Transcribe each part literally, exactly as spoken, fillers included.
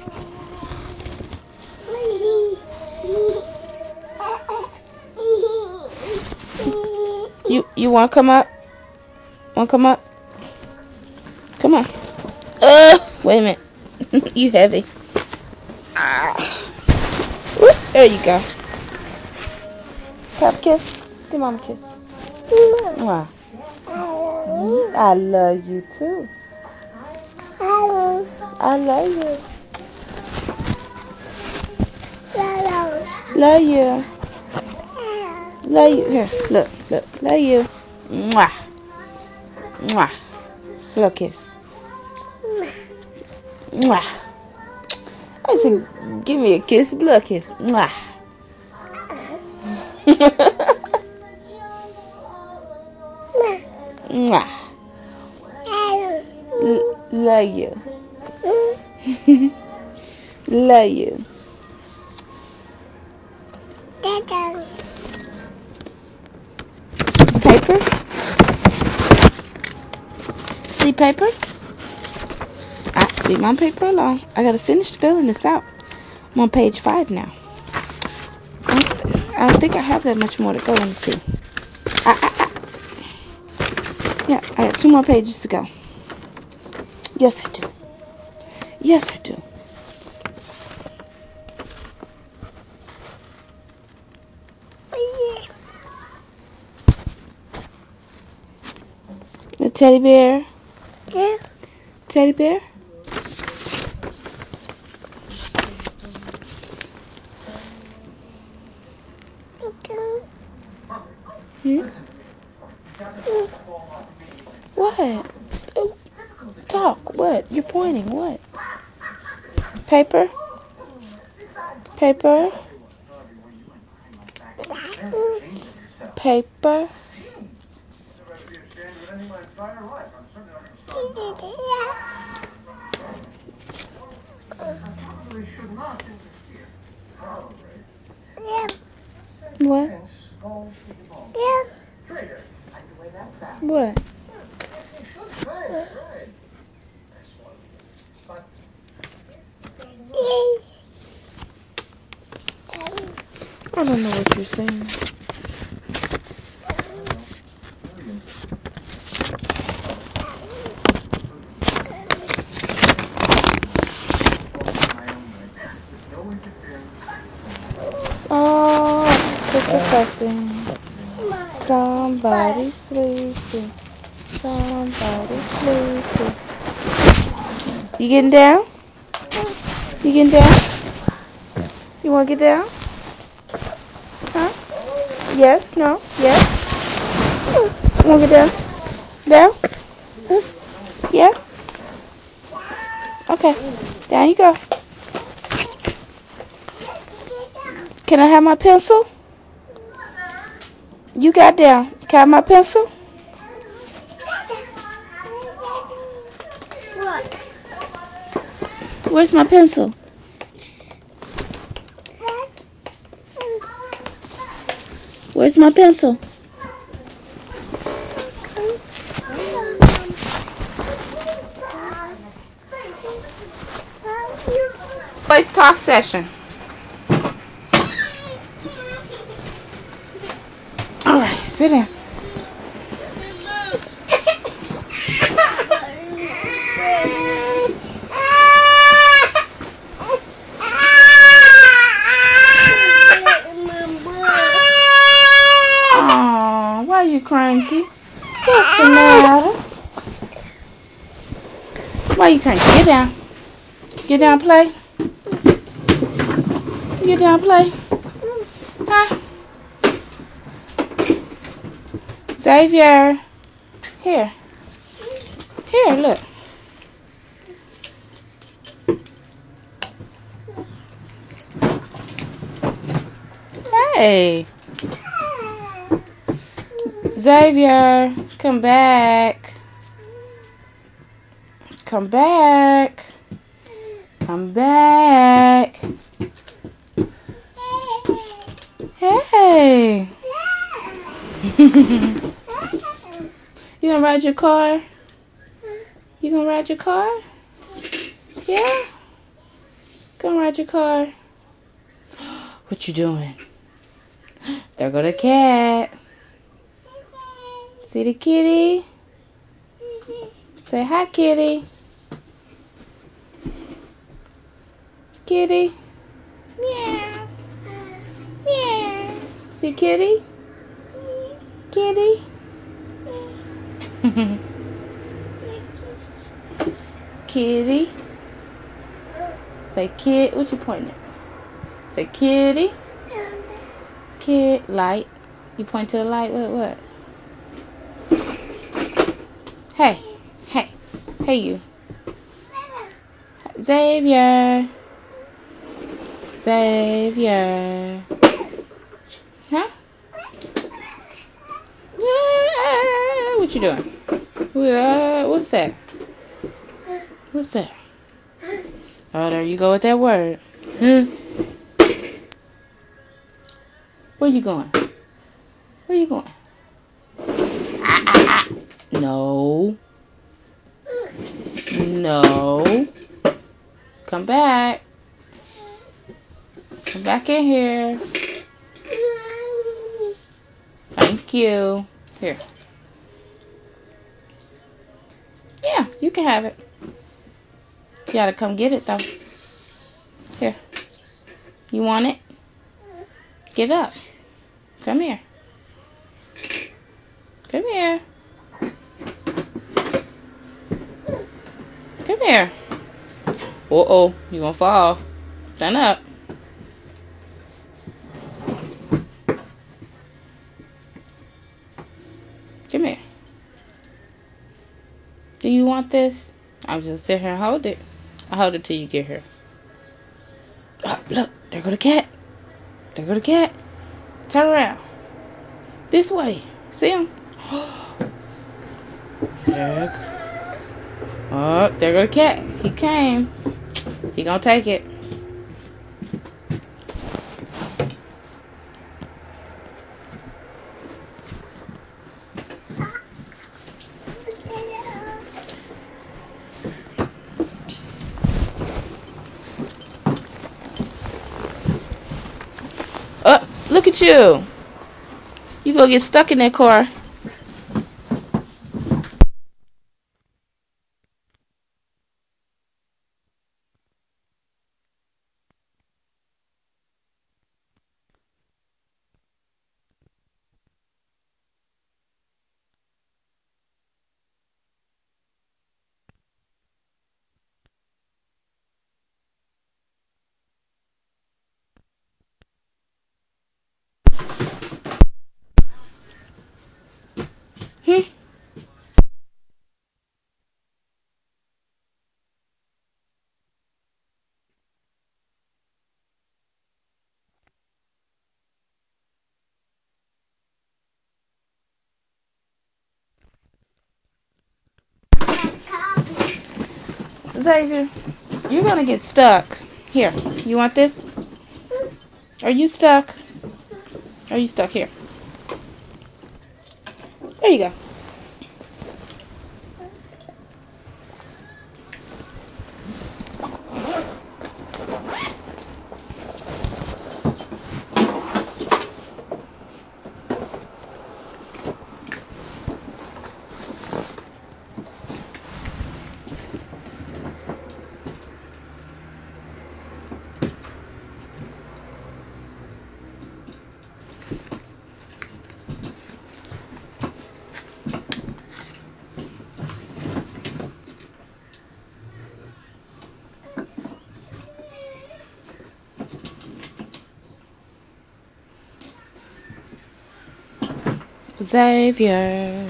You you want to come up? Want to come up? Come on. Uh, wait a minute. You heavy. Ah. Whoop, there you go. Pop kiss. Give mom a kiss. Mwah. I love you too. I love you. Love you. Love you. Here, look, look. Love you. Mwah. Mwah. Little kiss. Mwah. I said, give me a kiss. Blood kiss. Mwah. Mwah. L- love you. Love you. Paper? See paper? I leave my paper alone. I gotta finish filling this out. I'm on page five now. I don't, th- I don't think I have that much more to go. Let me see. I, I, I. Yeah, I got two more pages to go. Yes, I do. Yes, I do. The teddy bear. Yeah. Teddy bear. Hmm? What? Oh, talk. What? You're pointing. What? Paper? Paper? Paper? What? What? I don't know what you're saying. Oh, it's depressing. Somebody sleeping. Somebody sleeping. You getting down? You getting down? You want to get down? Huh? Yes? No? Yes? You want to get down? Down? Yeah? Okay. Down you go. Can I have my pencil? You got down. Can I have my pencil? Where's my pencil? Where's my pencil? Boys talk session. All right, sit down. Oh, why are you cranky? What's the matter? Why are you cranky? Get down. Get down, play. Get down, play. Huh? Xavier. Here. Here, look. Hey. Xavier, come back. Come back. Come back. Hey. You gonna ride your car? You gonna ride your car? Yeah? inside your car? What you doing? There go the cat. See the kitty? Say hi, kitty. Kitty. Meow. Meow. See kitty? Kitty. Kitty. Say kid. What you pointing at? Say kitty. Kid. Light. You point to the light. What? What? Hey. Hey. Hey, you. Xavier. Xavier. Huh? Ah, what you doing? Uh, what's that? What's that? Oh, there you go with that word. Huh? Where you going? Where you going? Ah, ah, ah. No. No. Come back. Come back in here. Thank you. Here. Yeah, you can have it. You gotta come get it though. Here. You want it? Get up. Come here. Come here. Come here. Uh-oh, you gonna fall. Stand up. Come here. Do you want this? I'm just sit here and hold it. I'll hold it till you get here. Oh, look, there go the cat. There go the cat. Turn around. This way. See him? There. Oh, there go the cat. He came. He gonna take it. Oh, look at you. You gonna get stuck in that car. Hmm. Xavier, you're gonna get stuck. Here, you want this? Are you stuck? Are you stuck? Here. There you go. Xavier.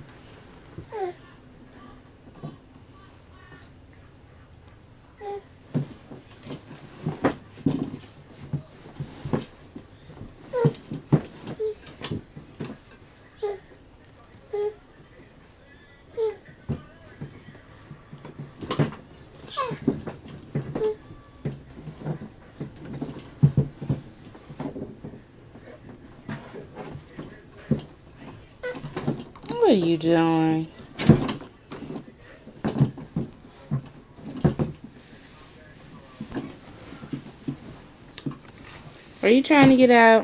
What are you doing? Are you trying to get out?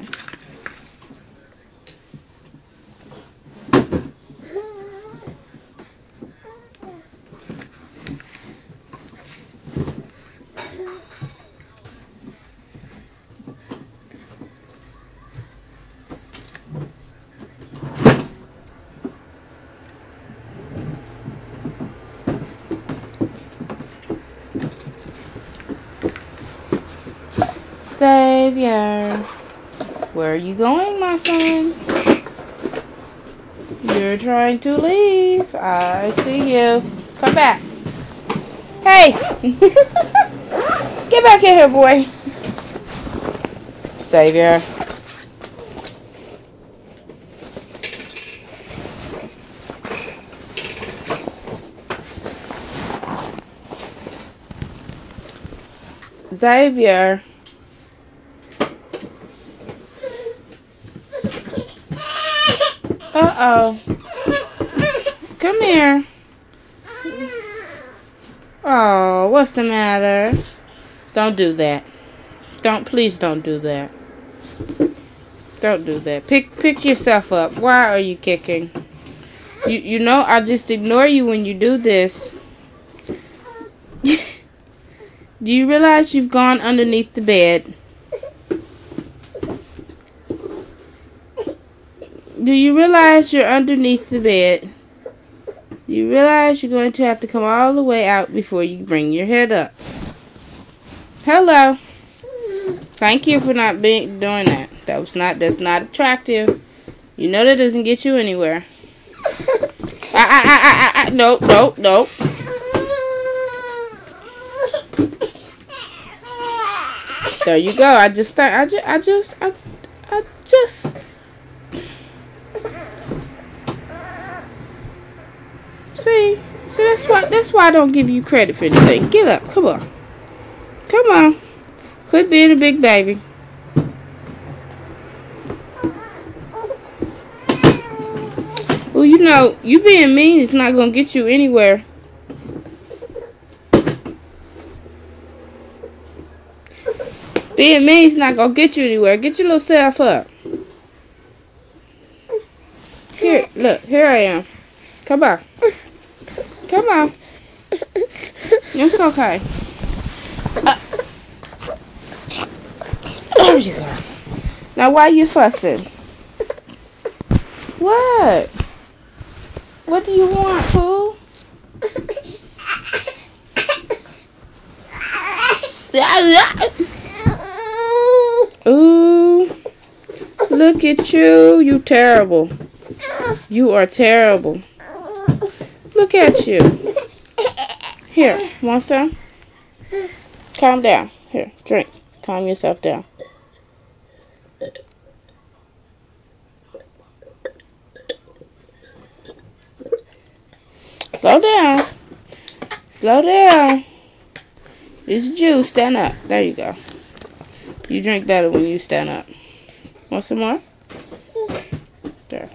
Xavier, where are you going, my son? You're trying to leave. I see you. Come back. Hey! Get back in here, boy. Xavier. Xavier. Uh-oh. Come here. Oh, what's the matter? Don't do that. Don't, please don't do that. Don't do that. Pick pick yourself up. Why are you kicking? You you know I just ignore you when you do this. Do you realize you've gone underneath the bed? Do you realize you're underneath the bed? Do you realize you're going to have to come all the way out before you bring your head up? Hello. Thank you for not being doing that. That was not that's not attractive. You know that doesn't get you anywhere. Ah ah ah ah ah! No no no. There you go. I just thought I just I just I, I just. See, see that's why that's why I don't give you credit for anything. Get up, come on, come on. Quit being a big baby. Well, you know, you being mean is not gonna get you anywhere. Being mean is not gonna get you anywhere. Get your little self up. Here, look, here I am. Come on. Come on. It's okay. Uh, there you go. Now, why are you fussing? What? What do you want, fool? Ooh. Look at you. You terrible. You are terrible. Look at you. Here, want some? Calm down. Here, drink. Calm yourself down. Slow down. Slow down. It's juice. Stand up. There you go. You drink better when you stand up. Want some more? There.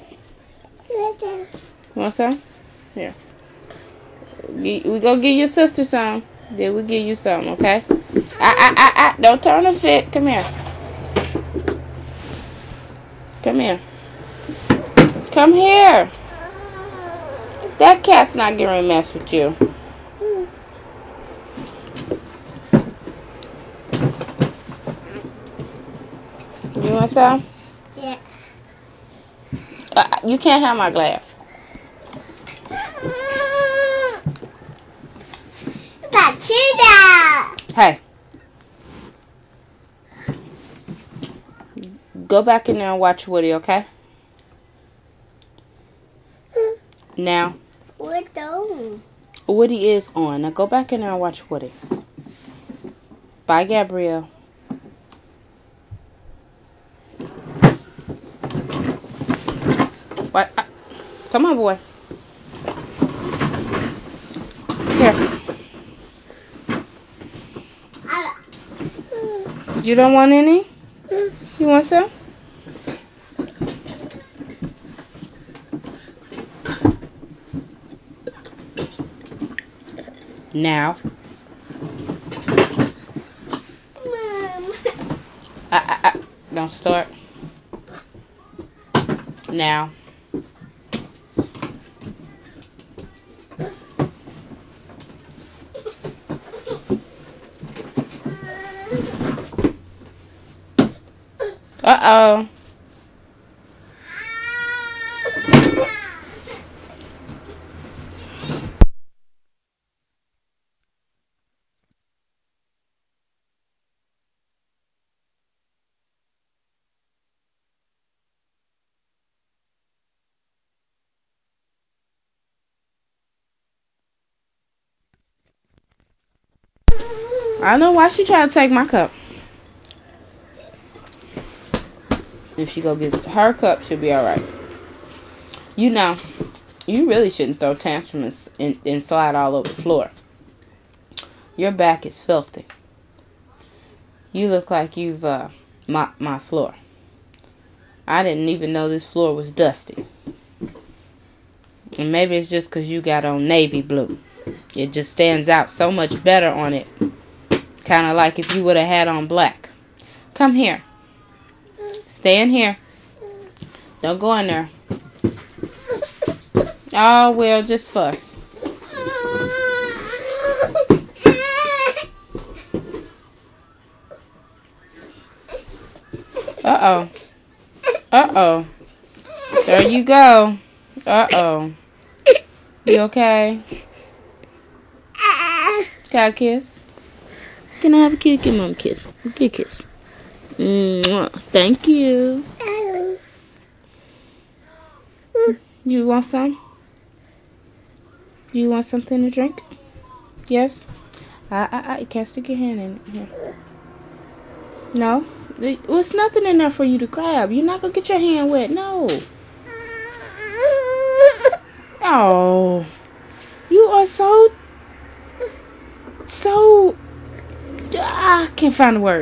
Want some? Here. We go give your sister some. Then we give you some, okay? Ah, ah, ah, ah. Don't turn a fit. Come here. Come here. Come here. That cat's not gonna mess with you. You want some? Yeah. Uh, you can't have my glass. Hey. Go back in there and watch Woody, okay? Now. What's on? Woody is on. Now go back in there and watch Woody. Bye, Gabrielle. What? Uh, come on, boy. Here. You don't want any? You want some? Now. Mom. I, I, I, Don't start. Now. Uh-oh. I don't know why she tried to take my cup. If she go get her cup, she'll be alright. You know, you really shouldn't throw tantrums and, and slide all over the floor. Your back is filthy. You look like you've uh, mopped my floor. I didn't even know this floor was dusty. And maybe it's just because you got on navy blue. It just stands out so much better on it. Kind of like if you would have had on black. Come here. Stay in here. Don't go in there. Oh, well, just fuss. Uh-oh. Uh-oh. There you go. Uh-oh. You okay? Got a kiss? Can I have a kiss? Give mom a kiss. Give a kiss. Mwah. Thank you. You want some? You want something to drink? Yes? I, I, I, you can't stick your hand in here. No? There's nothing in there for you to grab. You're not going to get your hand wet. No. Oh. You are so... So... Ah, I can't find the word.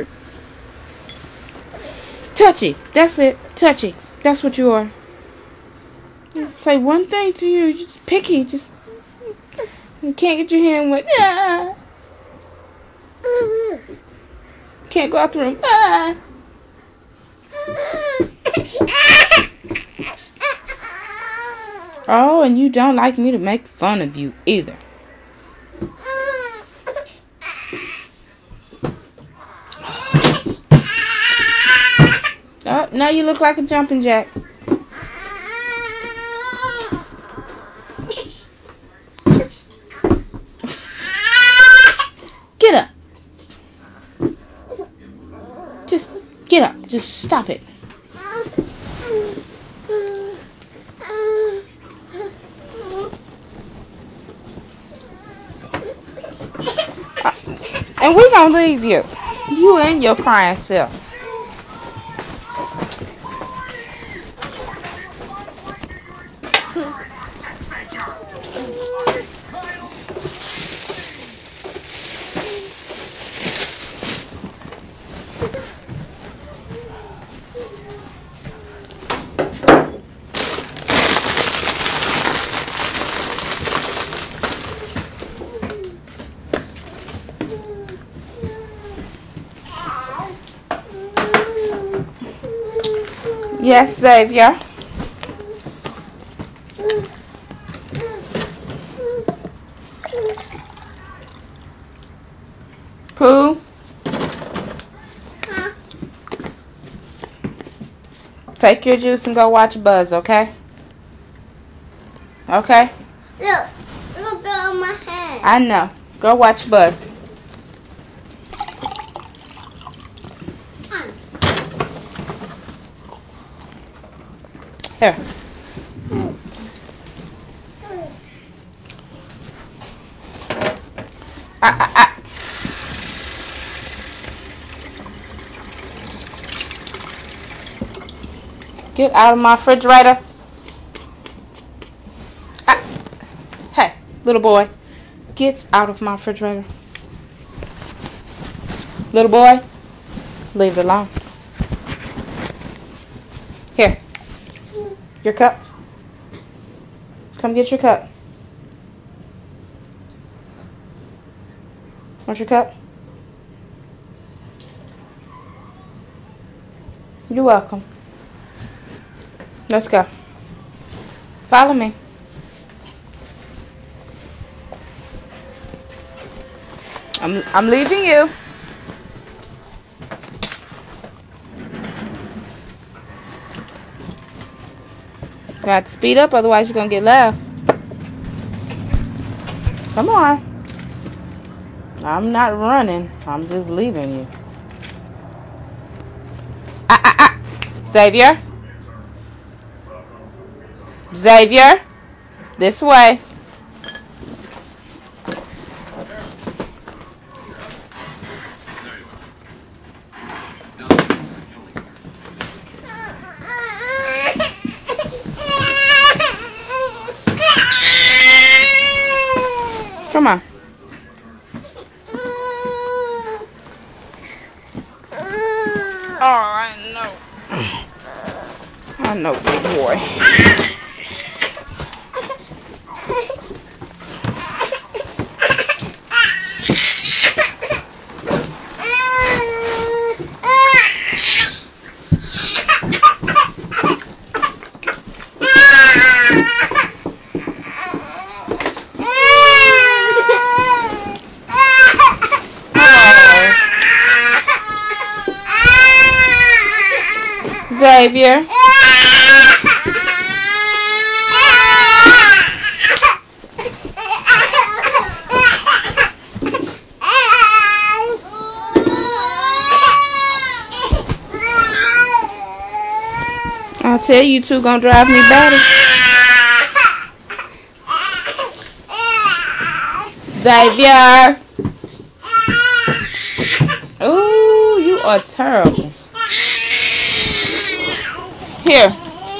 Touchy. That's it. Touchy. That's what you are. Say one thing to you. Just picky. Just... You can't get your hand wet. Ah. Can't go out the room. Ah. Oh, and you don't like me to make fun of you either. Oh, now you look like a jumping jack. Get up. Just get up. Just stop it. And we gonna leave you. You and your crying self. Yes, Xavier. Pooh. Take your juice and go watch Buzz, okay? Okay? Look, look on my hand. I know. Go watch Buzz. Here. Ah, ah, ah. Get out of my refrigerator. Ah. Hey, little boy. Get out of my refrigerator. Little boy. Leave it alone. Here. Your cup. Come get your cup. Want your cup? You're welcome. Let's go. Follow me. I'm I'm leaving you. You have to speed up, otherwise you're gonna get left. Come on. I'm not running. I'm just leaving you. Ah ah ah. Xavier. Xavier. This way. Come on. Oh, I know. I know, big boy. Xavier. I'll tell you two gonna drive me batty. Xavier. Ooh, you are terrible. Here.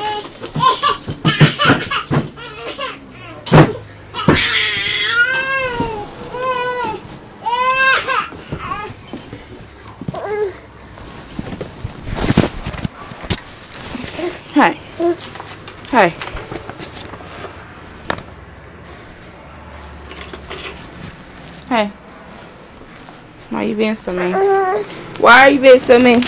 Hey. Hey. Hey. Why are you being so mean? Why are you being so mean?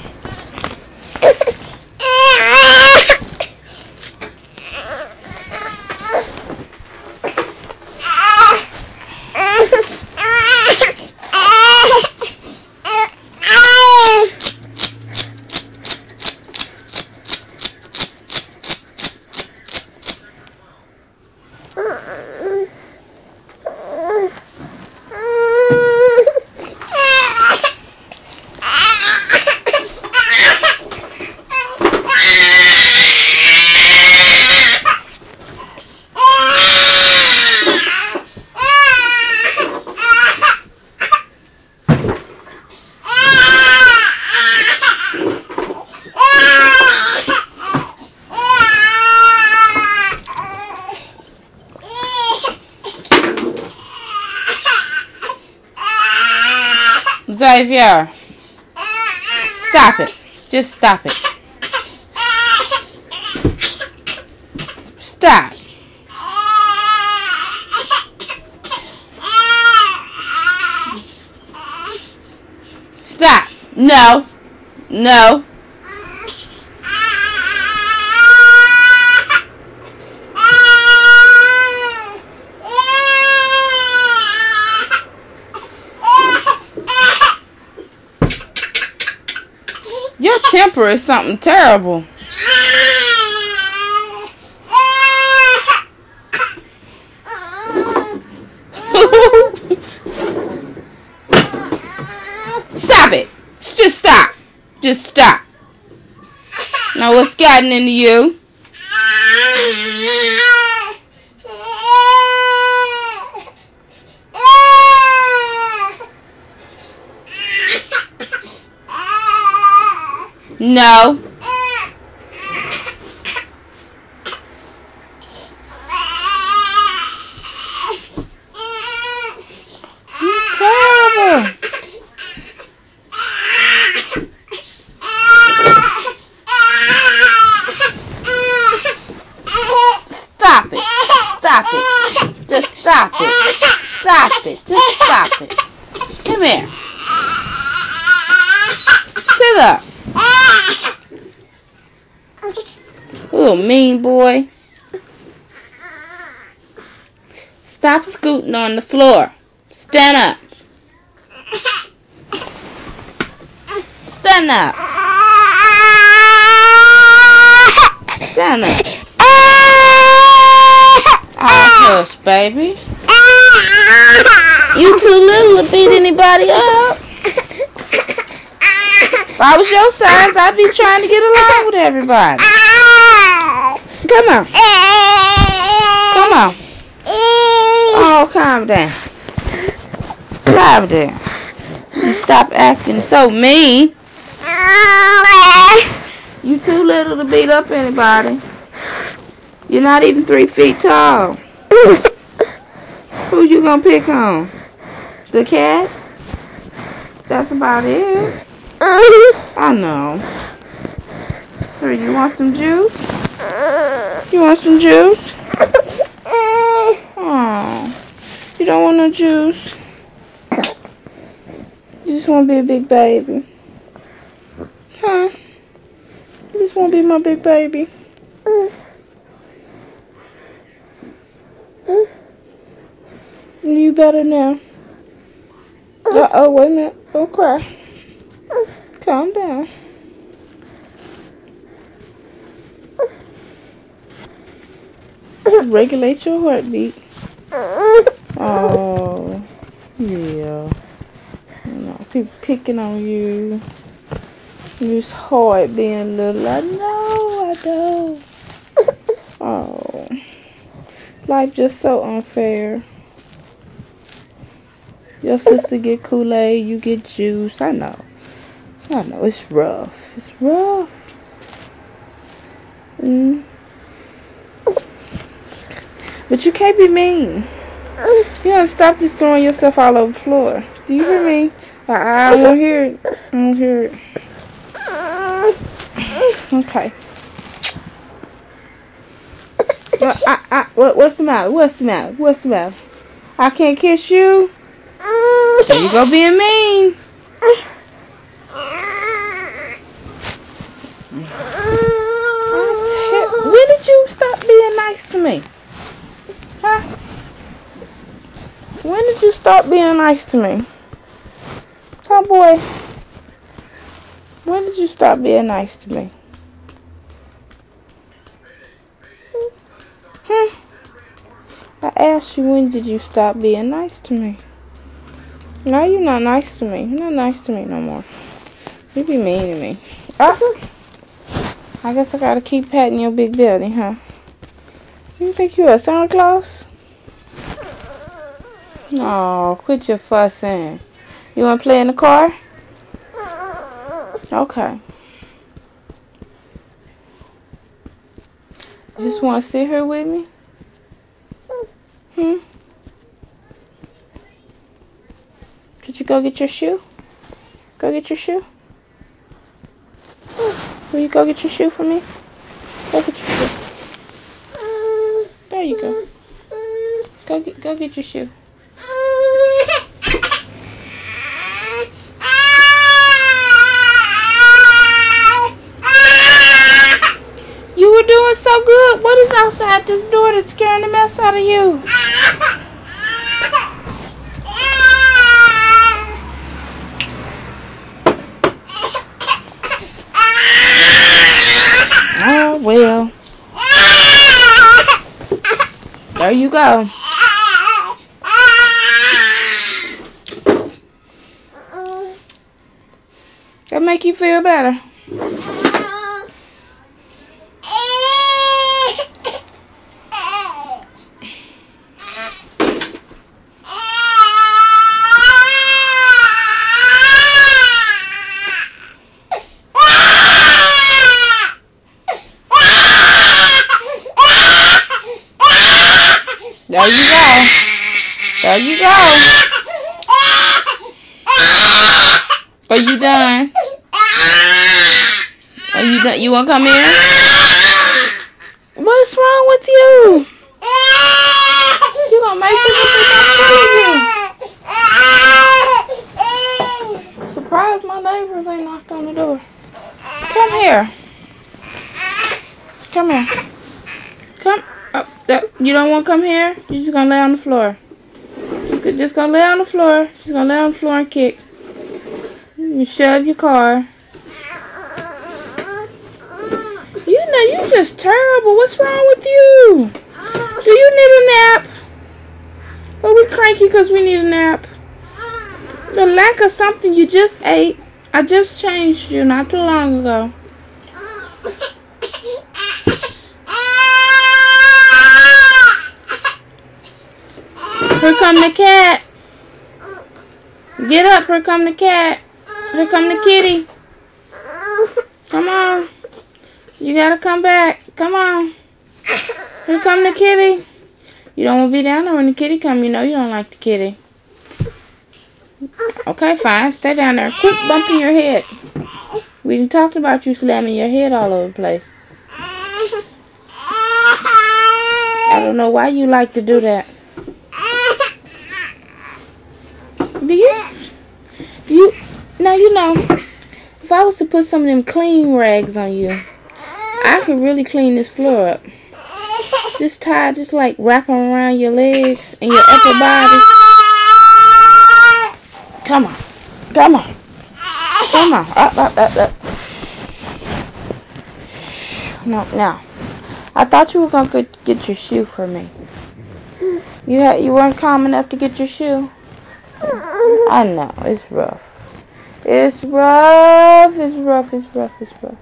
Xavier, stop it. Just stop it. Stop. Stop. No. No. Your temper is something terrible. Stop it. Just stop. Just stop. Now what's gotten into you? No. You're terrible. Stop it. Stop it. Just stop it. Stop it. Just stop it. Come here. Sit up. little mean boy. Stop scooting on the floor. Stand up. Stand up. Stand up. Oh, hush, baby. You too little to beat anybody up. If I was your size, I'd be trying to get along with everybody. Come on. Come on. Oh, calm down. Calm down. You stop acting so mean. You too little to beat up anybody. You're not even three feet tall. Who you gonna pick on? The cat? That's about it. I know. Here, you want some juice? You want some juice? Oh, you don't want no juice? You just want to be a big baby? Huh? You just want to be my big baby? You better now. Uh-oh, wait a minute. Don't cry. Calm down. Regulate your heartbeat. Oh, yeah. You know, people picking on you. It's hard being little. I know, I know. Oh, life just so unfair. Your sister get Kool-Aid, you get juice. I know. I know, it's rough. It's rough. Mm. But you can't be mean. You gotta stop just throwing yourself all over the floor. Do you hear me? I, I don't want to hear it. I don't hear it. Okay. Well, I, I, what, what's the matter? What's the matter? What's the matter? I can't kiss you? There you go being mean. When did you stop being nice to me? Huh? When did you stop being nice to me? Huh, boy? When did you stop being nice to me? Hmm? I asked you, when did you stop being nice to me? No, you're not nice to me. You're not nice to me no more. You be mean to me. Ah. I guess I gotta keep patting your big belly, huh? You think you a Santa Claus? Oh, quit your fussing. You wanna play in the car? Okay. You just wanna sit here with me? Hmm? Could you go get your shoe? Go get your shoe? Will you go get your shoe for me? Go get your shoe. There you go. Go get, go get your shoe. You were doing so good. What is outside this door that's scaring the mess out of you? Oh, well. There you go. That make you feel better? There you go. There you go. Are you done? Are you done? You want to come here? What's wrong with you? You gonna make people think I'm killing you. Surprised my neighbors ain't knocked on the door. Come here. Come here. Come. Oh, that, you don't want to come here? You're just going to lay on the floor. Just, just going to lay on the floor. Just going to lay on the floor and kick. You shove your car. You know, you're just terrible. What's wrong with you? Do you need a nap? Are we cranky because we need a nap? The lack of something you just ate. I just changed you not too long ago. Here come the cat. Get up. Here come the cat. Here come the kitty. Come on. You gotta come back. Come on. Here come the kitty. You don't want to be down there when the kitty come. You know you don't like the kitty. Okay, fine. Stay down there. Quit bumping your head. We done talked about you slamming your head all over the place. I don't know why you like to do that. Do you? Do you? Now, you know, if I was to put some of them clean rags on you, I could really clean this floor up. Just tie, just like wrap them around your legs and your upper body. Come on. Come on. Come on. Up, up, up, up. No, now. I thought you were going to get your shoe for me. You had, you weren't calm enough to get your shoe. I know. It's rough. It's rough. It's rough. It's rough. It's rough.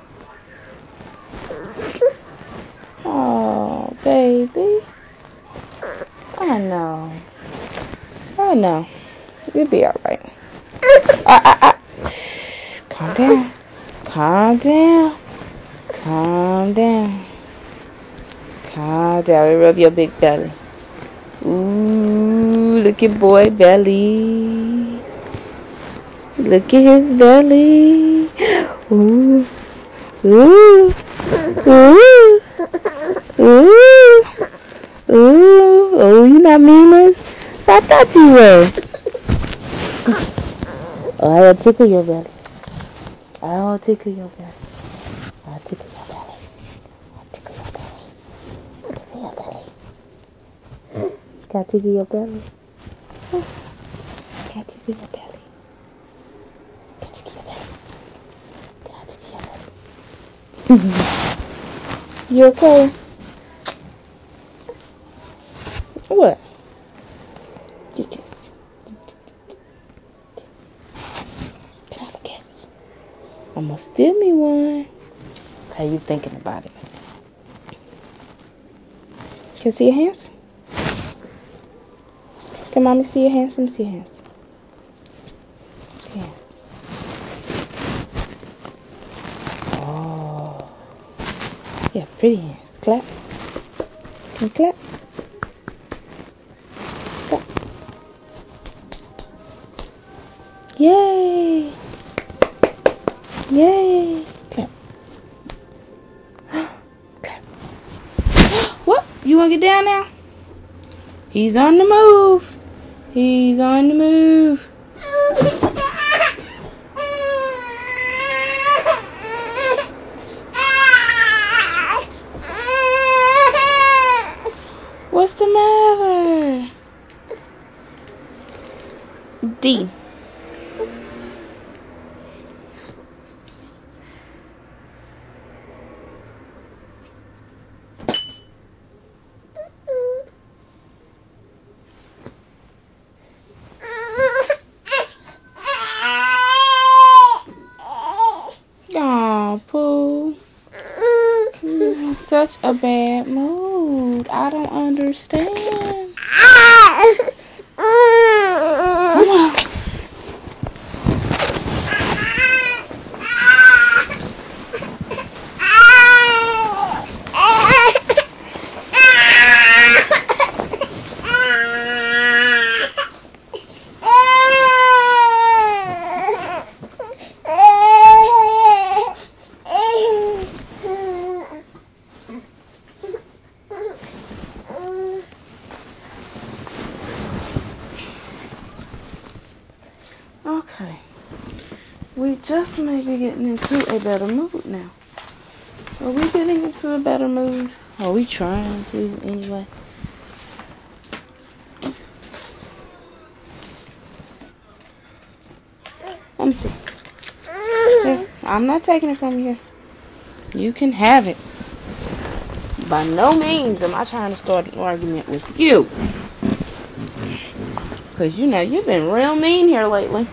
Oh, baby. I know. I know. You'll be alright. Ah, ah, ah. Shh. Calm down. Calm down. Calm down. Calm down. Rub your big belly. Ooh, look at boy belly. Look at his belly. Ooh. Ooh. Ooh. Ooh. Ooh. Oh, you not mean so I thought you were. Oh, I'll tickle your belly. I'll tickle your belly. I'll tickle your belly. I'll tickle your belly. Tickle your belly. Got to tickle your belly. Got to tickle your belly. Got to tickle your belly. Got to tickle your belly. You okay? What? You just. Can I have a kiss? I'm gonna steal me one. How you thinking about it? Can you see your hands? Can mommy see your hands? Let me see your hands. See your hands. Oh. Yeah, pretty hands. Clap. Can you clap? Clap. Yay. Yay. Clap. Clap. What? You want to get down now? He's on the move. He's on the move. What's the matter? D. Oh, Pooh. You're in such a bad mood. I don't understand. Come on. Okay, we just may be getting into a better mood now. Are we getting into a better mood? Are we trying to anyway? Let me see. Here, I'm not taking it from you. You can have it. By no means am I trying to start an argument with you. Because, you know, you've been real mean here lately.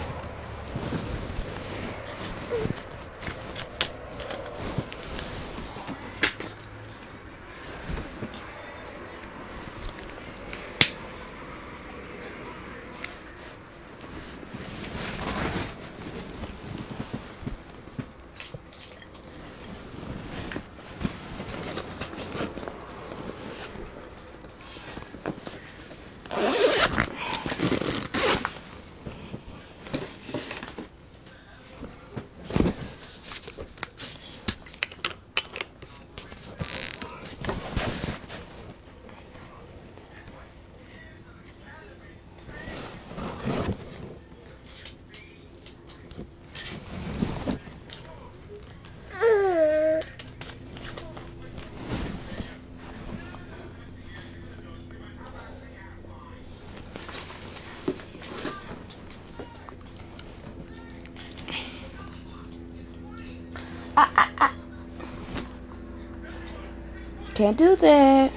Can't do that.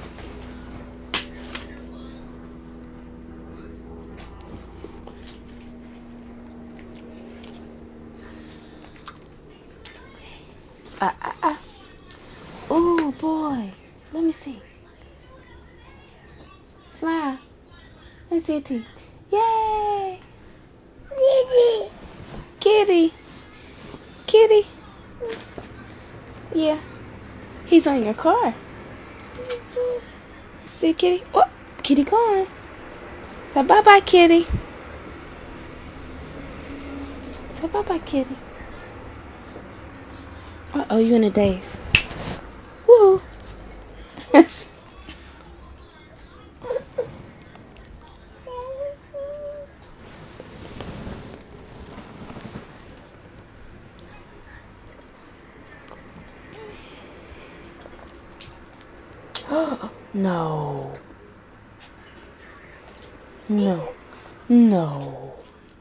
Ah, ah, ah. Oh, boy. Let me see. Smile. Let me see your teeth. Yay. Kitty. Kitty. Kitty. Yeah. He's on your car. See, Kitty? Oh, Kitty gone. So bye-bye, Kitty. So bye-bye, Kitty. Uh-oh, you in a daze. Woo. No. No. No.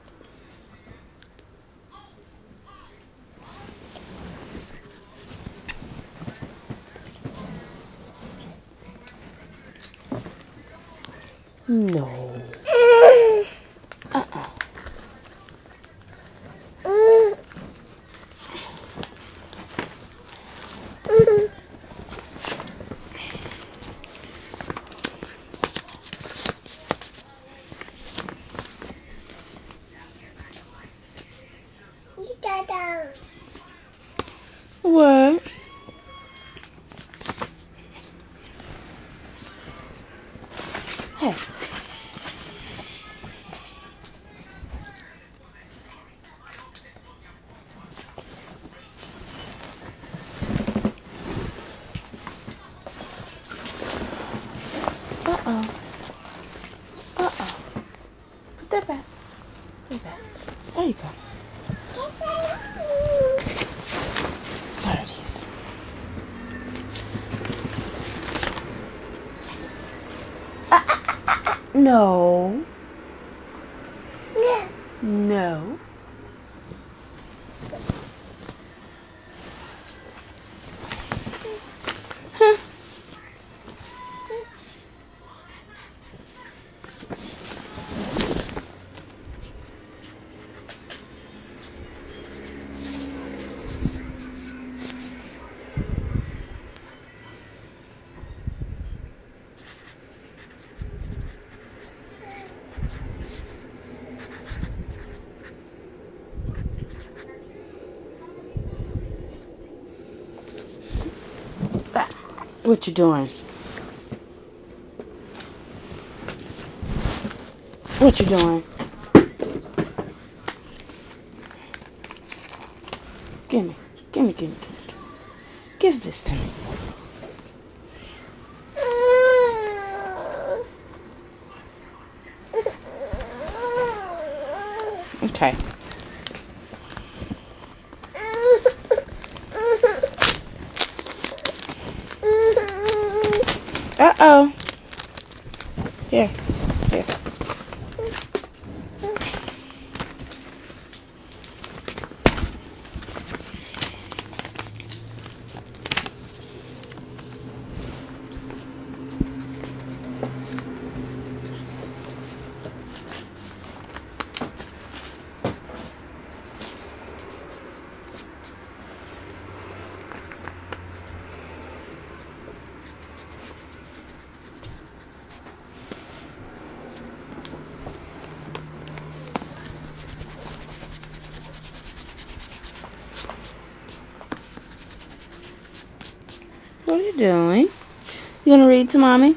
No. Uh-uh. What? Hey. Uh-oh. Uh-oh. Put that back. Put it back. There you go. There it is. Ah, ah, ah, ah. No. No. Huh. What you doing? What you doing? Give me. Give me, give me, give me. Give this to me. Okay. Uh-oh. Here. Here. What are you doing? You gonna read to mommy?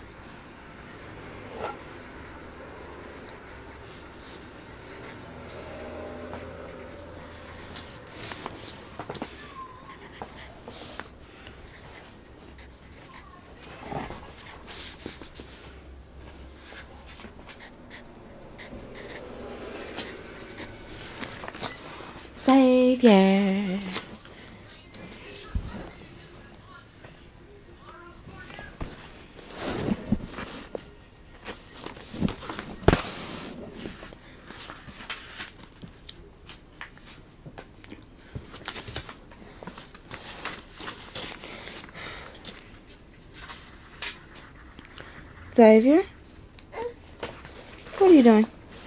Savior. Xavier? What are you doing?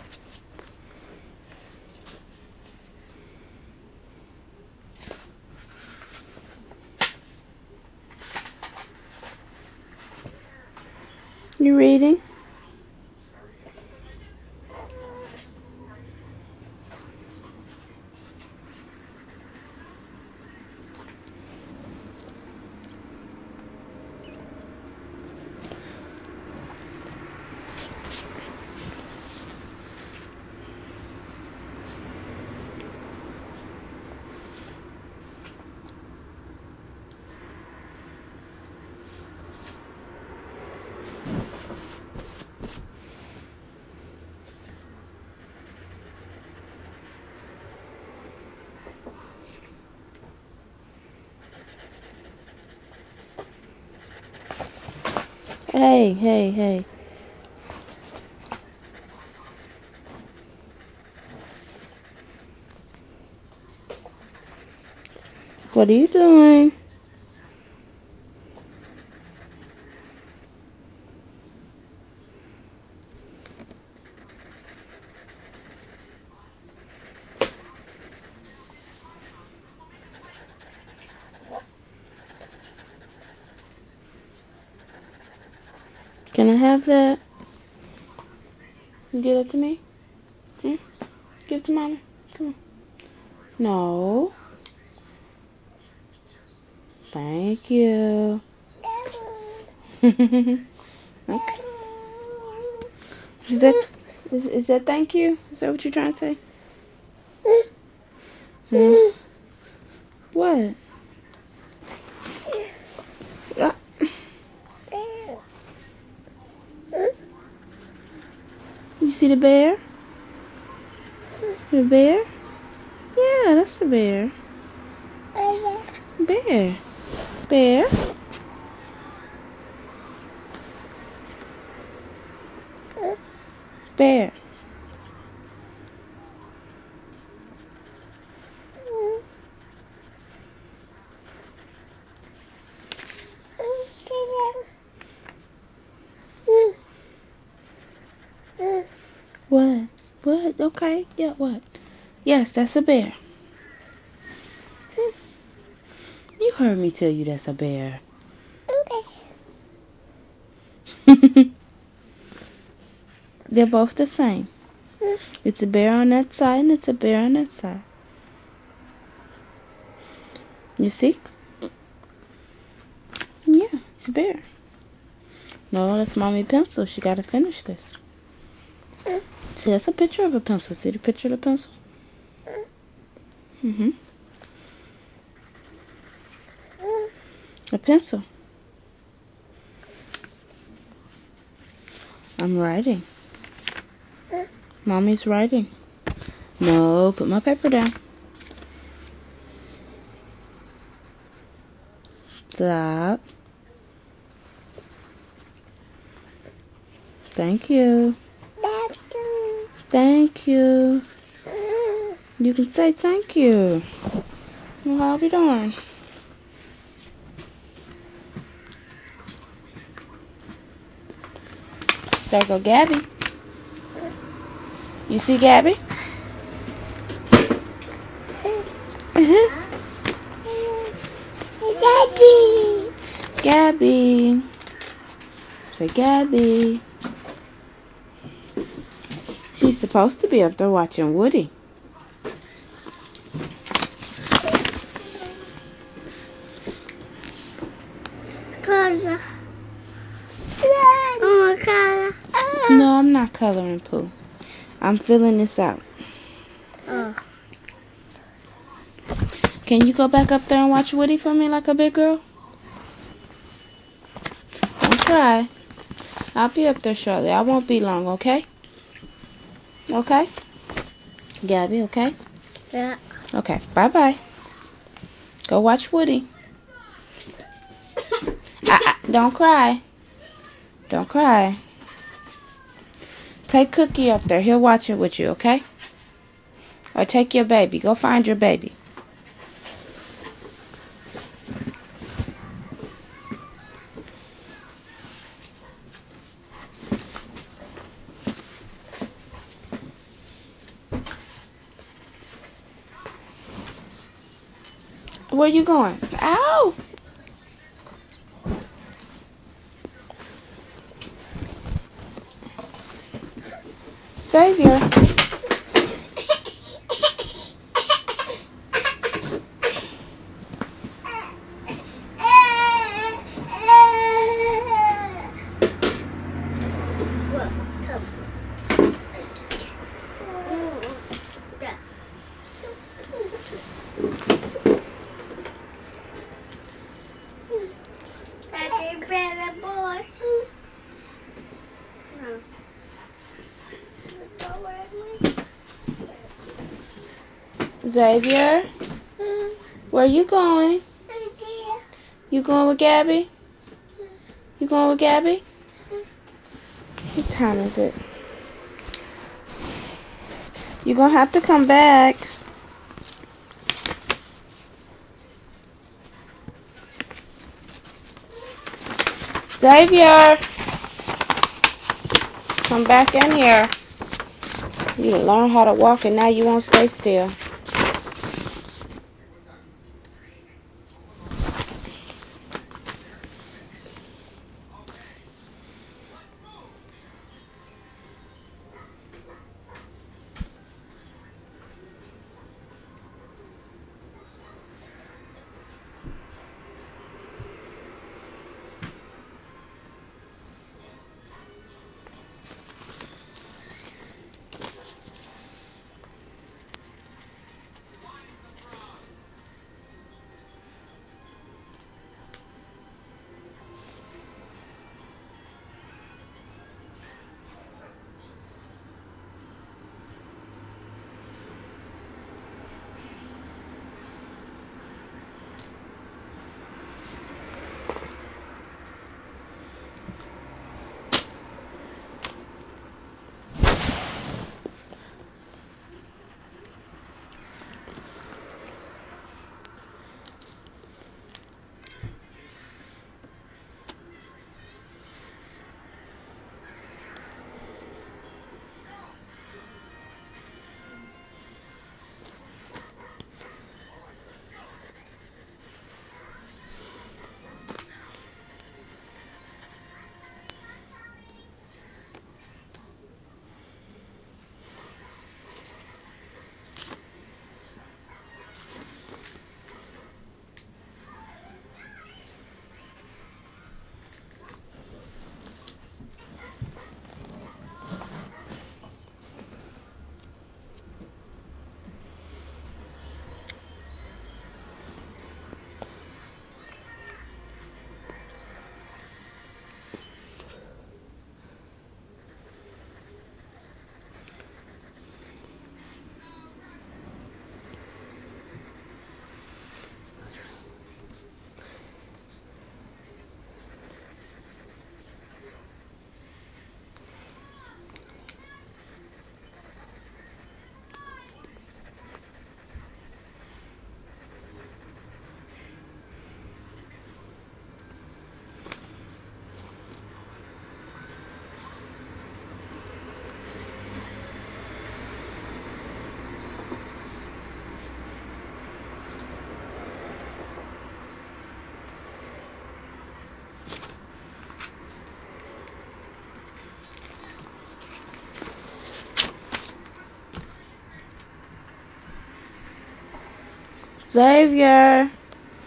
You reading? Hey, hey, hey. What are you doing? Can I have that? You give it to me? Hmm? Give it to Mama. Come on. No. Thank you. Okay. Is that is, is that thank you? Is that what you're trying to say? Hmm? What? Ah. You see the bear? The bear? Yeah, that's the bear. Bear. Bear. Bear. What? What? Okay. Yeah, what? Yes, that's a bear. You heard me tell you that's a bear. They're both the same. It's a bear on that side and it's a bear on that side. You see? Yeah, it's a bear. No, that's Mommy pencil. She gotta finish this. See, that's a picture of a pencil. See the picture of the pencil? Mm-hmm. A pencil. I'm writing. Mommy's writing. No, put my paper down. Stop. Thank you. Thank you. Thank you. You can say thank you. Well, how we doing? There go Gabby. You see Gabby? Daddy. Gabby. Say Gabby. She's supposed to be up there watching Woody. Color. Oh, color. No, I'm not coloring, Pooh. I'm filling this out. Oh. Can you go back up there and watch Woody for me like a big girl? Don't cry. I'll be up there shortly. I won't be long, okay? Okay? Gabby, okay? Yeah. Okay, bye-bye. Go watch Woody. ah, ah, don't cry. Don't cry. Take Cookie up there. He'll watch it with you, okay? Or take your baby. Go find your baby. Where you going? Ow! Xavier. Daddy, better boy. No. Xavier, where you going? You going with Gabby? You going with Gabby? What time is it? You're going to have to come back. Xavier! Come back in here. You learn how to walk and now you won't stay still. Xavier.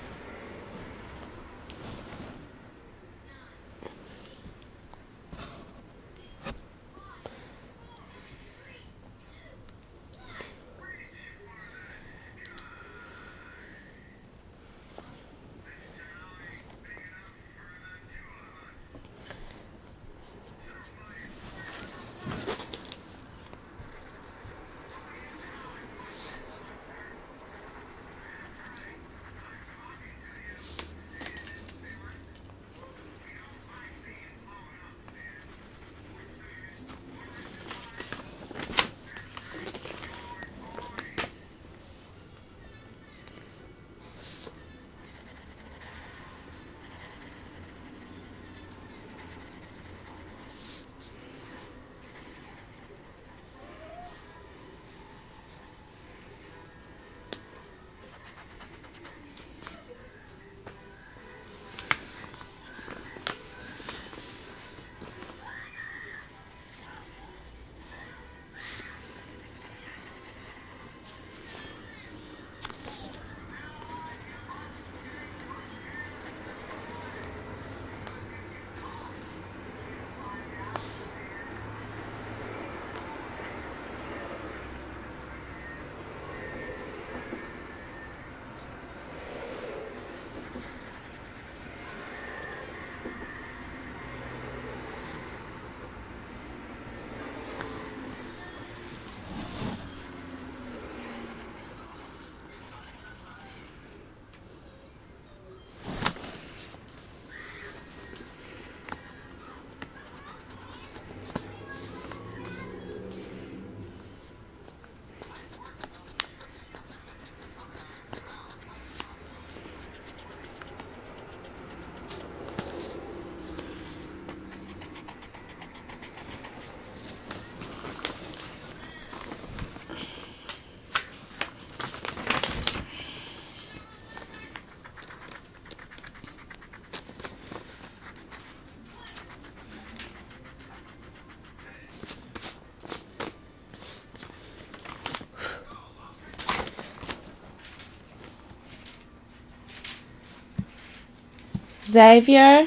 Xavier,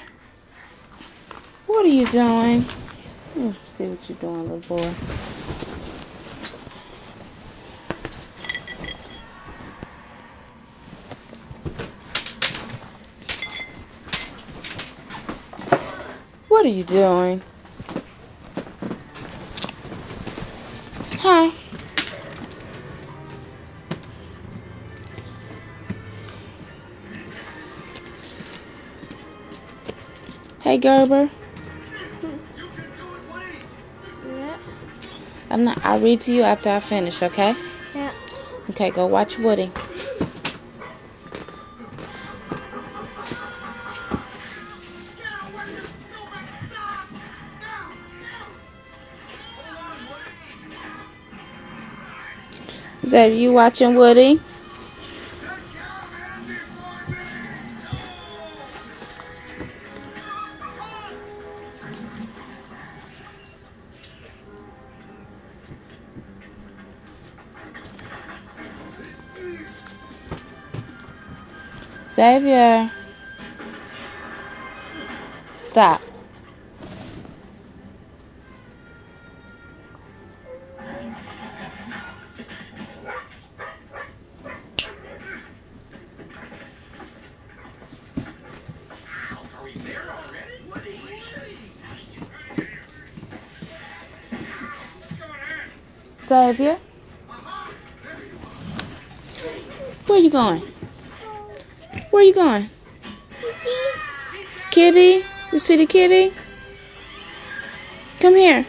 what are you doing? Let's see what you're doing, little boy. What are you doing? Huh? Hey, Gerber. Yeah. I'm not. I'll read to you after I finish, okay? Yeah. Okay, go watch Woody. Xavier, you watching Woody? Xavier, stop. Xavier, where you going? Where you going? Kitty? You see the kitty? Come here.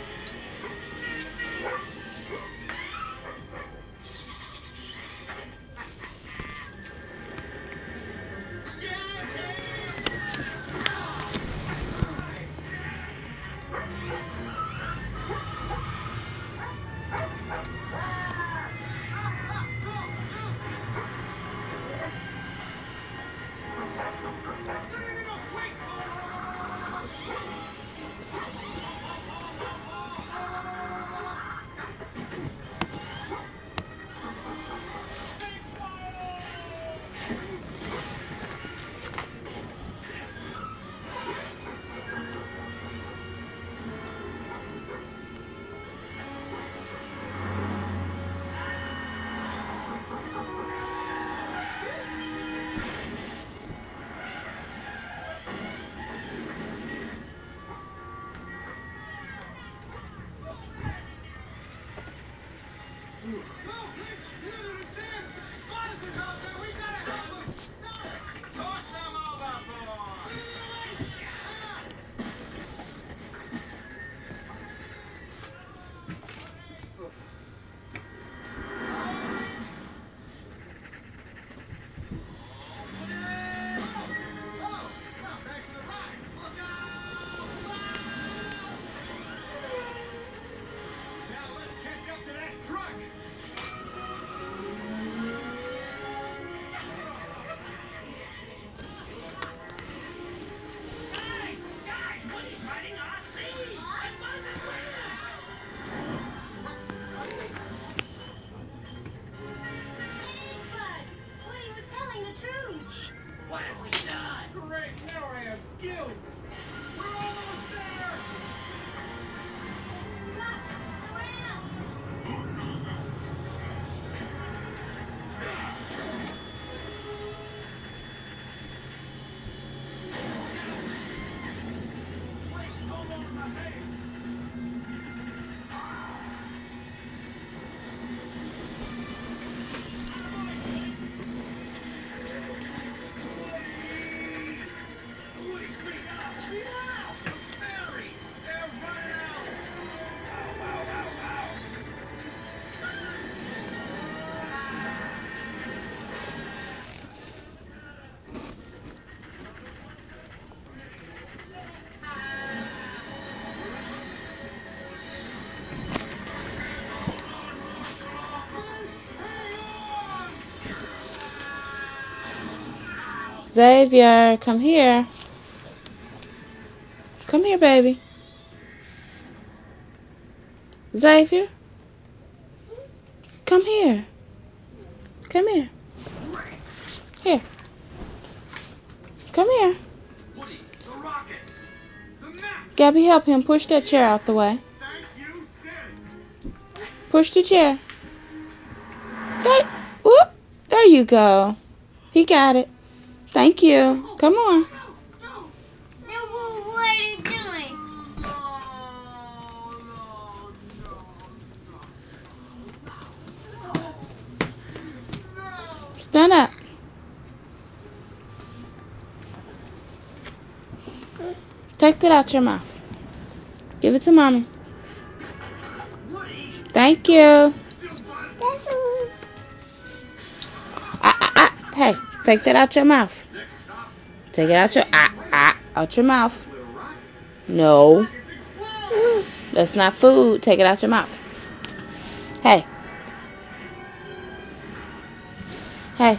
Great, now I have guilt. We're almost there. Xavier, come here. Come here, baby. Xavier, come here. Come here. Here. Come here. Woody, the rocket. The map. Gabby, help him push that chair out the way. Thank you, Sid. Push the chair. There, whoop, there you go. He got it. Thank you. Come on. No, no. No, well, what are you doing? No, no, no, no. Stand up. Take that out your mouth. Give it to mommy. Woody, Thank you. still buzz. Ah, ah, ah. Hey, take that out your mouth. Next stop, Take it out your ah ah out your mouth. little rocket. No, It's explode. that's not food. Take it out your mouth. Hey. Hey.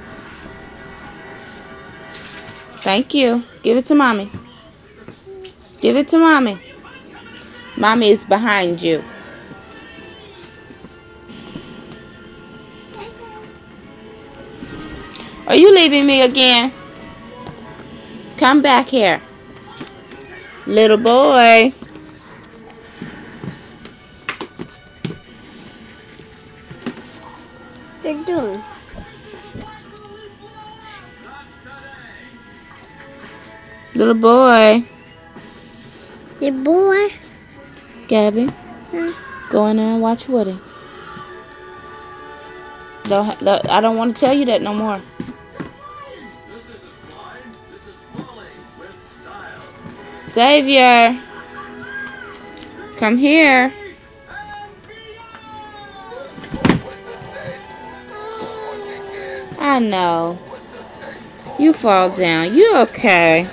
Thank you. Give it to mommy. Give it to mommy. Mommy is behind you. Are you leaving me again? Come back here. Little boy. You're doing? Little boy. Your boy? Gabby. Huh? Go in there and watch Woody. Don't, don't, I don't want to tell you that no more. This isn't flying. This is falling with style. Xavier. Come here. I know. You fall down. You okay?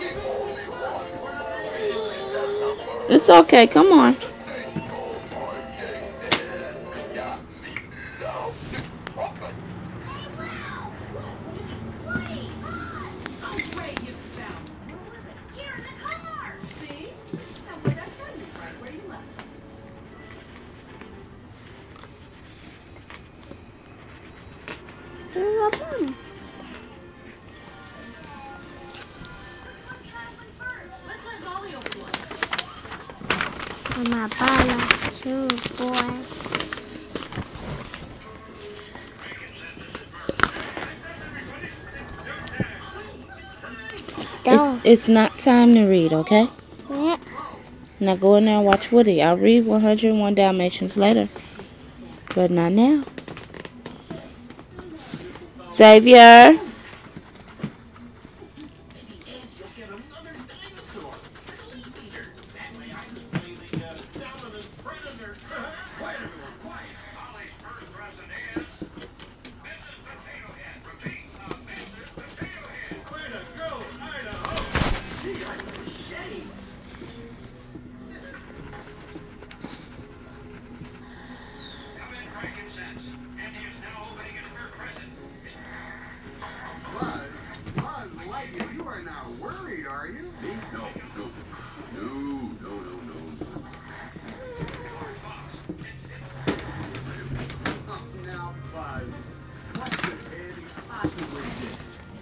It's okay. Come on. My bala too, boy. Go. It's, it's not time to read, okay? Yeah. Now go in there and watch Woody. I'll read one oh one Dalmatians later. But not now. Xavier.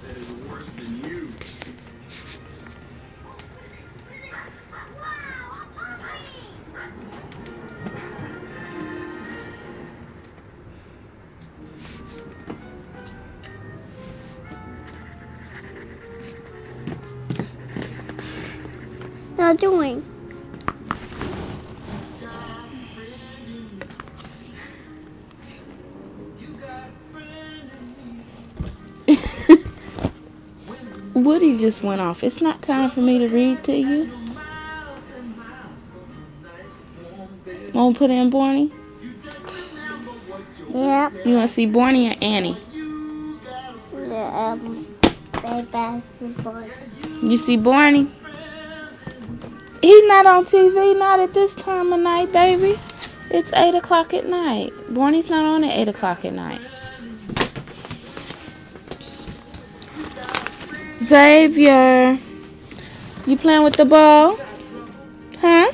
that is worse than you. What are you doing? Woody just went off. It's not time for me to read to you. Want to put in Barney? Yep. You want to see Barney or Annie? The um, basketball. You see Barney? He's not on T V, not at this time of night, baby. It's eight o'clock at night. Barney's not on at eight o'clock at night. Xavier, you playing with the ball? Huh?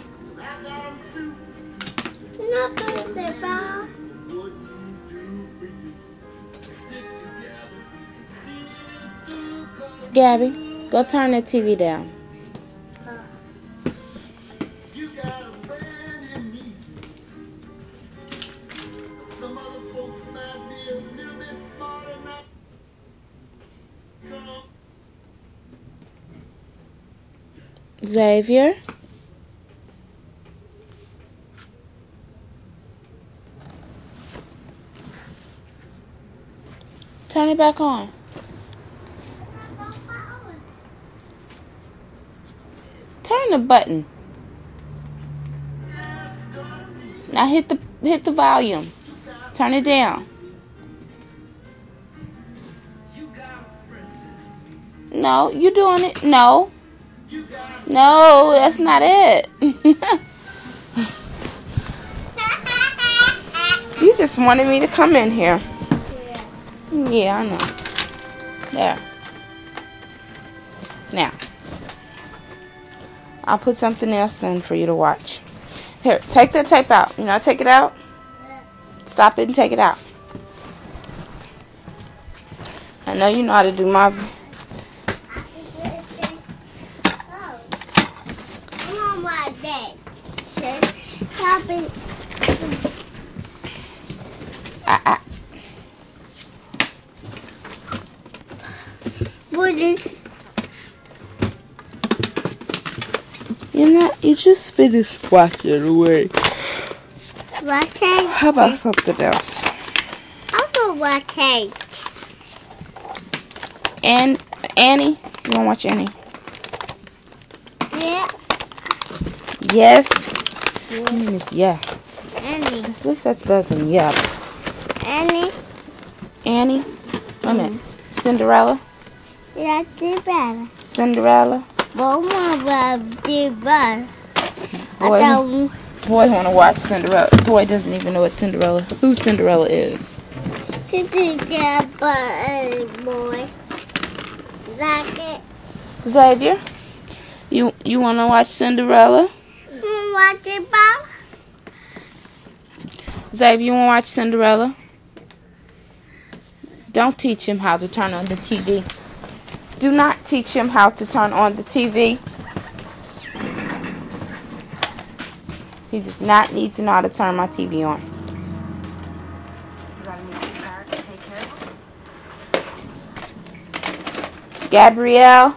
You're not playing with the ball. Gabby, go turn the T V down. You got a friend in me. Some other folks might be a little bit smart enough. Come. Xavier? Turn it back on. Turn the button. Now hit the hit the volume. Turn it down. No, you doing it. No. No, that's not it. You just wanted me to come in here. Yeah, I know. There. Now, I'll put something else in for you to watch. Here, take the tape out. You know, take it out. Stop it and take it out. I know you know how to do my... Ah, ah. What is? You're not, you just finished watching away. Watching? How about something else? I'm gonna watch it. And Annie? You wanna watch Annie? Yeah. Yes. Yes. Yeah. Annie. At least that's better than yeah. Annie. Annie? Wait a minute. Cinderella? Yeah, do better. Cinderella? Mama do better. Boy, I don't. boy wanna watch Cinderella. Boy doesn't even know what Cinderella, who Cinderella is. You do that, but boy. Like it. Xavier? You you wanna watch Cinderella? Watch it, Bob. Xavier, you wanna watch Cinderella? Don't teach him how to turn on the T V. Do not teach him how to turn on the T V. He does not need to know how to turn my T V on. Gabrielle?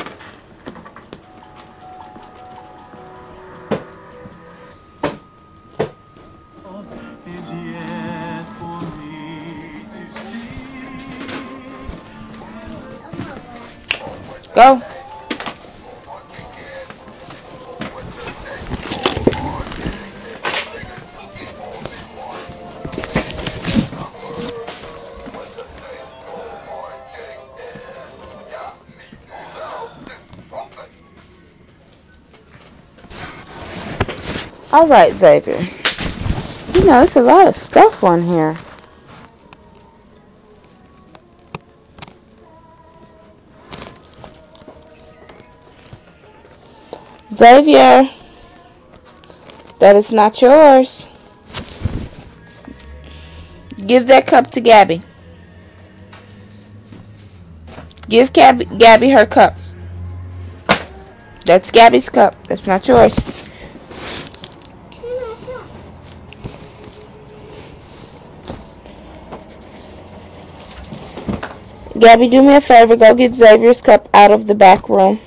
Is yet for me to see. Go. All right, Xavier. You know, it's a lot of stuff on here. Xavier, that is not yours. Give that cup to Gabby. Give Gabby, Gabby her cup. That's Gabby's cup. That's not yours. Gabby, do me a favor. Go get Xavier's cup out of the back room.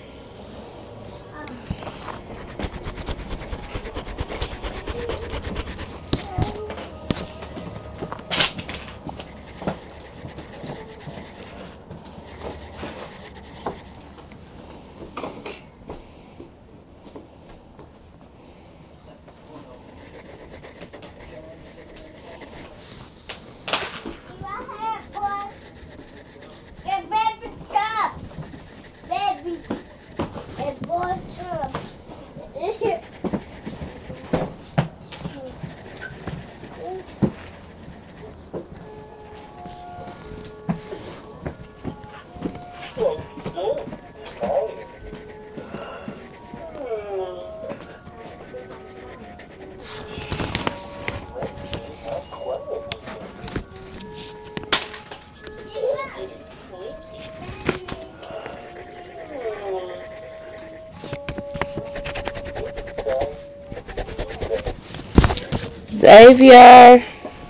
Xavier.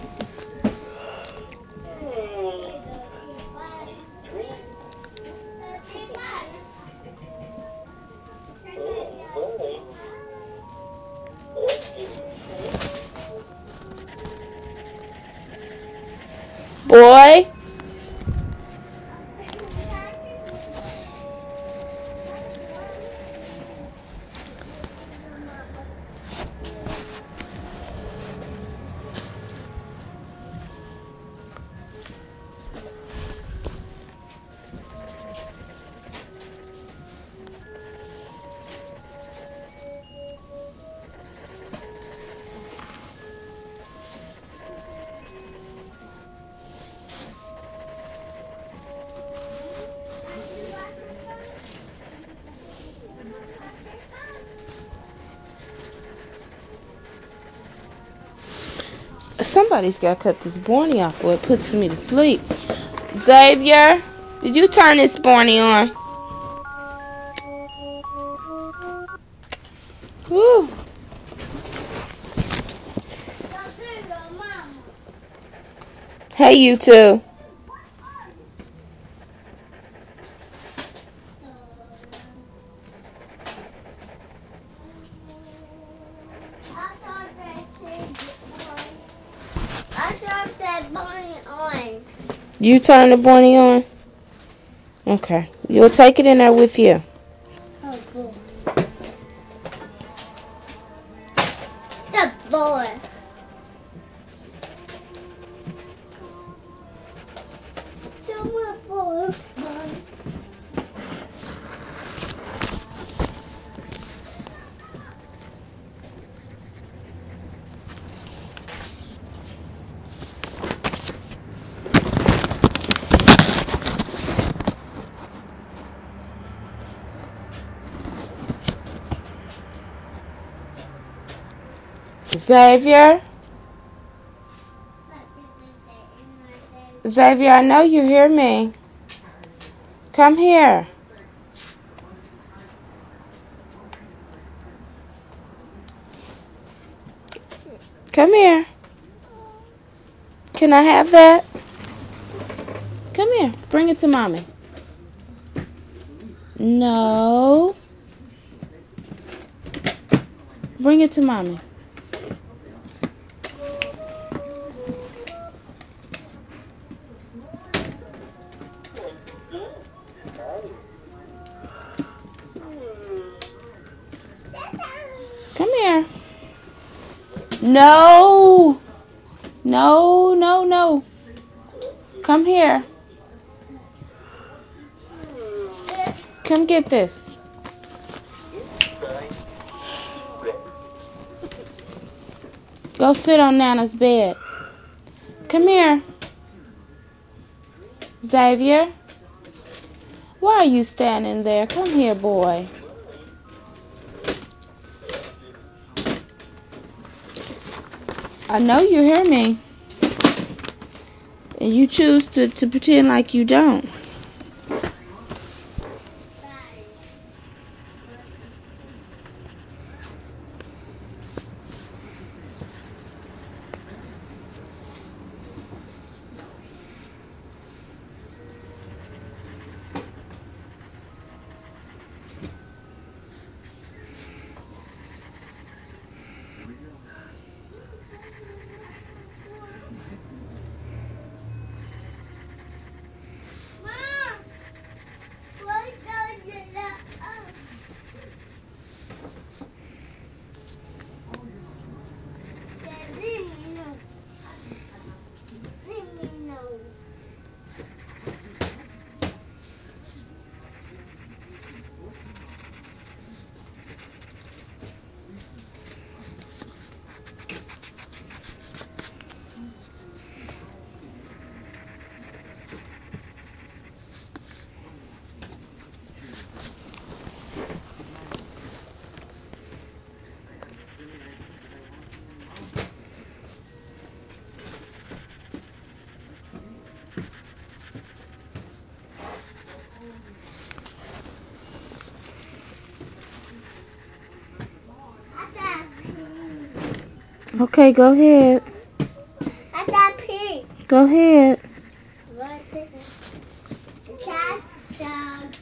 Boy. Somebody's got to cut this Borny off or it puts me to sleep. Xavier, did you turn this Borny on? Woo. Hey, you two. You turn the Borny on? Okay. You'll take it in there with you. Oh, cool. The boy. Xavier? Xavier, I know you hear me. Come here. Come here. Can I have that? Come here. Bring it to mommy. No. Bring it to mommy. Come here. No. No, no, no. Come here. Come get this. Go sit on Nana's bed. Come here. Xavier. Why are you standing there? Come here, boy. I know you hear me. And you choose to, to pretend like you don't. Okay, go ahead. I got pee. Go ahead. What is the cat dog?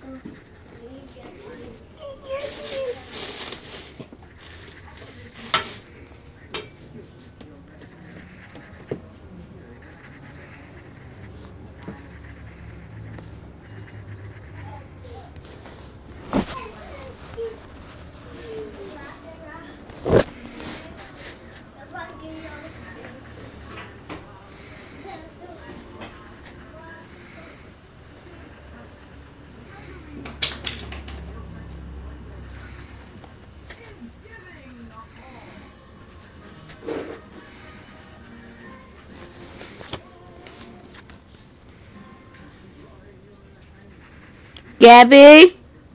Gabby,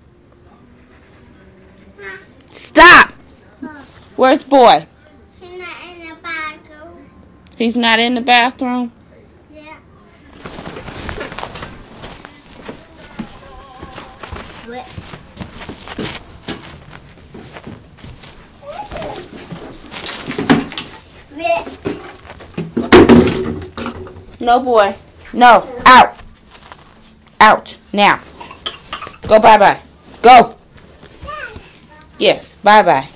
stop. Where's boy? He's not in the bathroom. He's not in the bathroom. Yeah. What? No, boy. No. Out. Out. Now. Go bye-bye. Go. Yes. Bye-bye.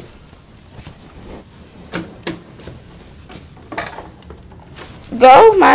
Go, my